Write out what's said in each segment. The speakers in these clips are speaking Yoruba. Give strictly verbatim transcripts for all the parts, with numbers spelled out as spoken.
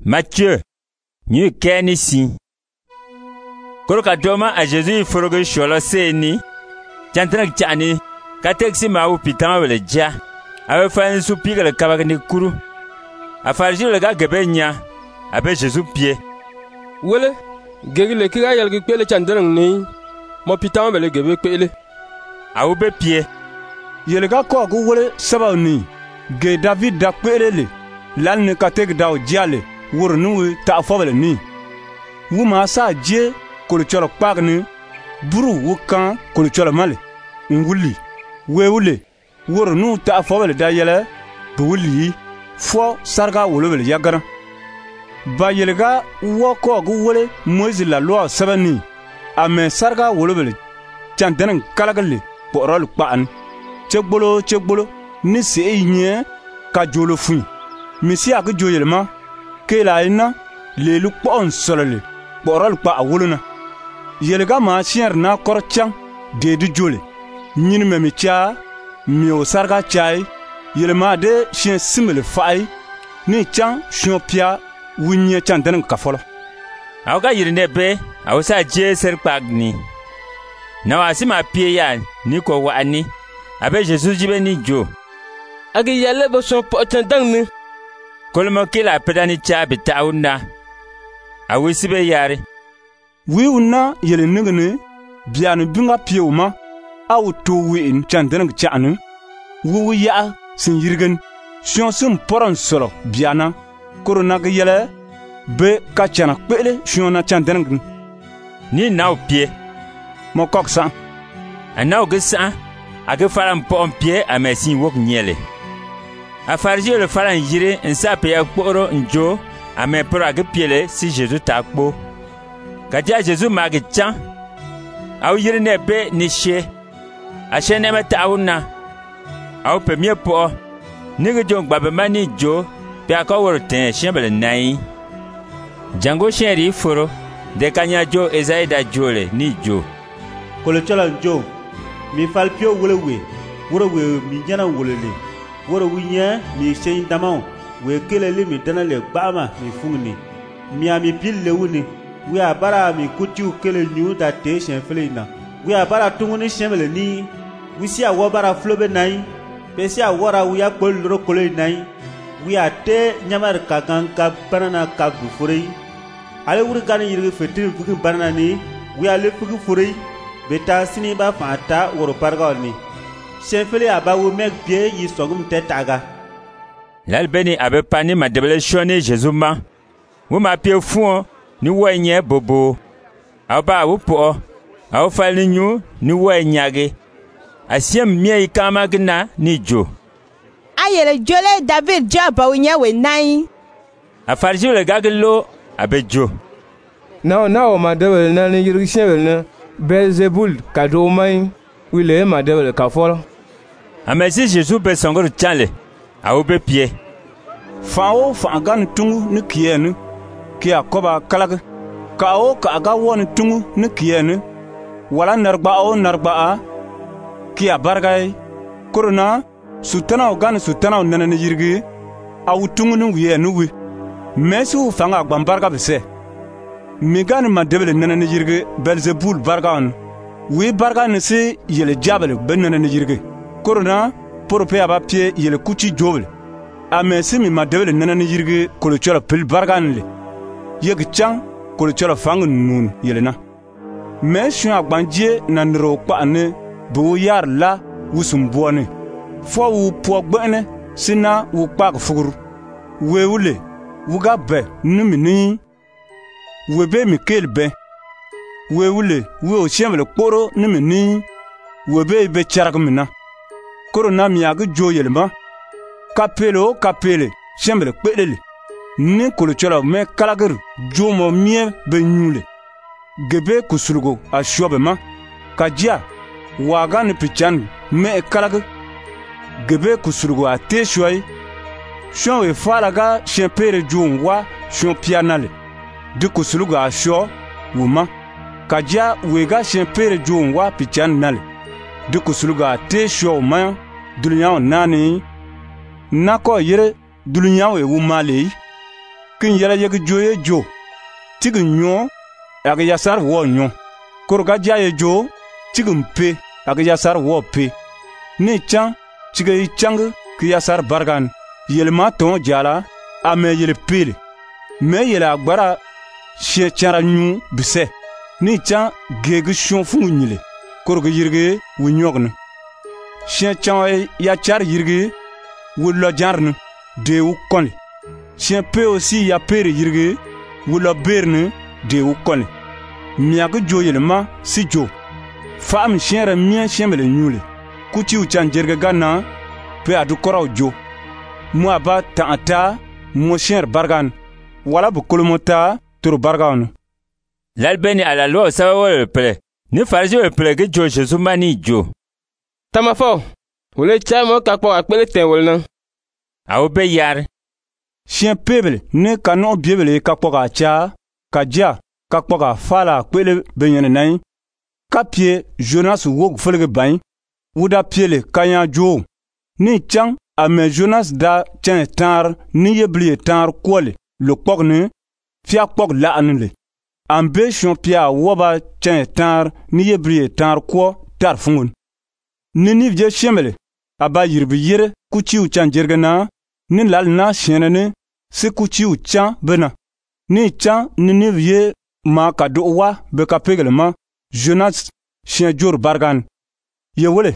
Matthieu, ñu keni si. Koroka doma a Jésus forogo sholo seni. Chantanak chani, kateksi mawu pitama wele ja. Awe fani su piga le kabak ni kuru. A farji le ga gebe nya, abe Jésus pie. Wele, gegi le kira yalgi kwele chantanak ni. Mo pitama wele gebe kwele. Awu be pie. Yele ga ko gu wele sabaw ni. Ge David da kwele le. Lal ni katek daw jale. Wur nuwe ta fobele ni. Wu ma sa je kolo cholo kpag ni. Buru wu kan kolo cholo male. Nguli. We wule. Wur nu ta fobele da yele. Bu wuli. Fo sarga wolobele yagara. Ba yele ga wo ko gu wole Moïse la loi sabani. Ame sarga wolobele. Chantanan kalagale. Bo rol kpaan. Chegbolo chegbolo. Ni se inye ka jolo fun. Misi ak joyelma. Kela ina le lu kpon solole borol kpa awuluna yelega ma chier na korchang de du jole nyin me mi cha mi o sarga chai yelema de chien simele fai ni chang chiopia wunye chandan ka folo awga yirne be awsa je ser pagni na wasima pie ya ni ko wani abe Jesus jibe ni jo agi yale bo so potandang ni kolmo kila pedani cha bitauna awisibe yare wi unna yele ningene bianu binga piewma aw to wi in chandan chanu wu ya sin yirgen sion sum poron solo biana korona ga yele be ka chana pele sion na chandan ni naw pie mo koksa anaw gesa aga faram pom pie amesin wok nyele a farji le faran yire nsa pe akporo njo ame pro age piele si Jésus takpo kaja Jésus magi chan aw yire ne be ni she a she ne meta awna aw pe mie po ni ge jong babe mani jo pe akawor ten shembele nai jango sheri foro de kanya jo ezaida jole ni jo kolo chola jo mi falpio wolewe wolewe mi jana wolele woro winya mi sey damao we kelele mi danale gbama mi fungni mi ami pille wuni we abara mi kutiu kele nyu da te shen felina we abara tunguni shemele ni we si awo bara flobe nai pe si awora we akol ro kole nai we ate nyamar kakan ka banana ka gufuri ale wuri kan yiri fetir fuki banana ni we ale fuki furi beta sini ba fata woro parga ni Shenfele abawu mek pie yi sogum tetaga. Lalbeni abe pani ma debele shone Jésus ma. Wu ma pie fuon ni wenye bobo. Aba wu po. Aw fali nyu ni wenyage. Asiem mie ikama gna ni jo. Ayele jole David jaba winya we nai. Afarji le gagelo abe jo. Now now ma debele na ni yirgishen na Belzebul kado mai. Wile ma debele ka folo. Amesi Jésus be songor chale aw be pie fawo fa gan tungu ni kiyenu ki akoba kalag ka o ka ga won tungu ni kiyenu wala narba o narba a ki abargay korona sutana o gan sutana nana ni yirgi aw tungu ni wiyenu wi mesu fanga gbambarga bese mi gan ma debele nana ni yirgi Belzebul bargan wi barga ni si yele jabale ben nana ni yirgi korona porope aba pie yele kuchi jobel ame simi madebele nanani yirge kolo chora pil barganle yeg chang kolo chora fang nun yelena me shun agbanje na nro pa ne bu yar la wusum buone fo wu po gbene sina wu pa fugur wewule wuga be numini webe mikel be wewule we o chemle kporo numini webe be charagmina korona miyagu joyelma kapelo kapele shembele kpelele ni kolochola me kalagir jomo mie benyule gebe kusulgo a shobe ma kajia waga ni pichan me kalag gebe kusulgo a te shoy shon e falaga shempere jongwa shon pianale de kusulgo a sho wuma kajia wega shempere jongwa pichan nale de kusuluga te show ma dunya nani nako yere dunya we wu male kin yela yeg joye jo tigin nyo ag yasar wo nyo korga jaye jo tigin pe ag yasar wo pe ni chan tigay chang ki yasar bargan yelma ton jala ame yel pele me yela gbara she chara nyu bise ni chan gege shon fu nyile korga yirge wu nyogna she chan ya char yirge wu lo jarne de wu konle she pe aussi ya pere yirge wu lo berne de wu konle miaga jo yelma si jo fam shere mien shemele nyule kuti u chan jerge gana pe adu koraw jo mo ba ta'ata mo sher bargan wala bu kolomota tur bargan L'albeni à la loi ça va le plaît. Ni farji le plaît que jo Jésus mani jo. Tamafo, wole chamo kakpo akpele ten wolna. A obe yar. Chien peble ne kanon biebele kakpo ka cha ka ja kakpo ka fala kwele benyene nai kapie Jonas wog folge bain wuda piele kanya jo ni chang ame Jonas da chen tar ni yebli tar kwole le pogne fia pok la anle ambe chon pia woba chen tar ni yebli tar kwo tar fungun ni ni vje chemele aba yirbi yire kuchi u chan jergana ni lal na shenene se kuchi u chan bena ni chan ni ni vie ma ka do wa be ka pegelma Jonas chien jor bargan ye wole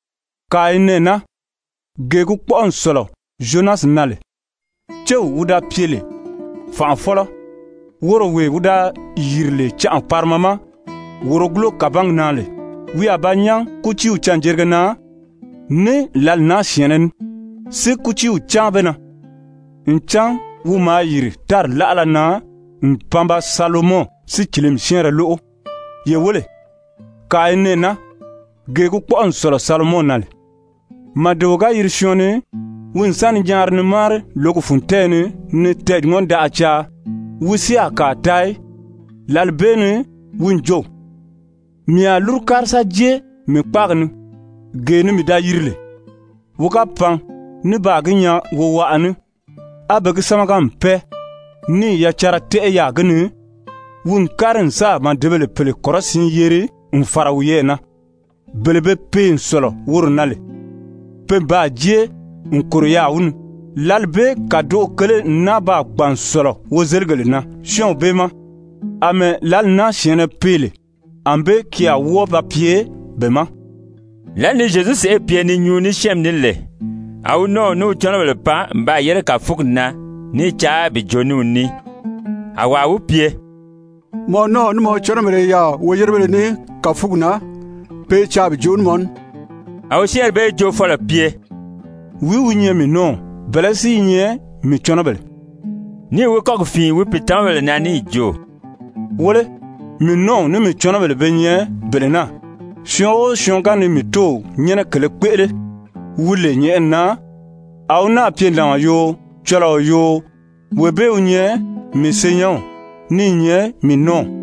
ka inena gegu pon solo Jonas nale chew wuda piele fa folo woro we wuda yirle cha parmama woro glo kabang nale wi abanya kuchi u chan jergana ne lal na shienen se kuchi u chan bena nchan wu ma yiri tar lala na mpamba Salomon si kilim shenre lo ye wole ka inena gegu pon solo Salomon nale madoga yirshone wun san jarne mar logo funtene ne ted ngonda acha wusi aka tai lalbene wun jo mi alur karsa je mi pagnu genu mi da yirle wuka pan ni baginya wo waanu abegi samagam pe ni ya chara te ya gnu wun karin sa ma debele pele korosin yere un farawiyena belebe pe solo wurnale pe ba je un kuryaun lalbe kado kele na ba gban solo wozelgele na shon bema ame lal na shene pele ambe kia wo ba pie bema L'un de Jésus est bien ni nous ni chem ni le. Au non nous tchon le pas mba yere ka fukna ni cha bi jonu ni. Awa u pie. Mo no no mo chona mere ya wo yere ni ka fukna pe cha bi jon mon. Au cher be jo fo le pie. Wi wunye mi non belasi nye mi chona bele. Ni wo ko fin wi pitan le nani jo. Wole mi non ne mi chona bele benye belena. Shio shionga ni mi to nyene kele kwele wule nye na au na pie na yo chola yo webe unye mi senyon ni nye mi non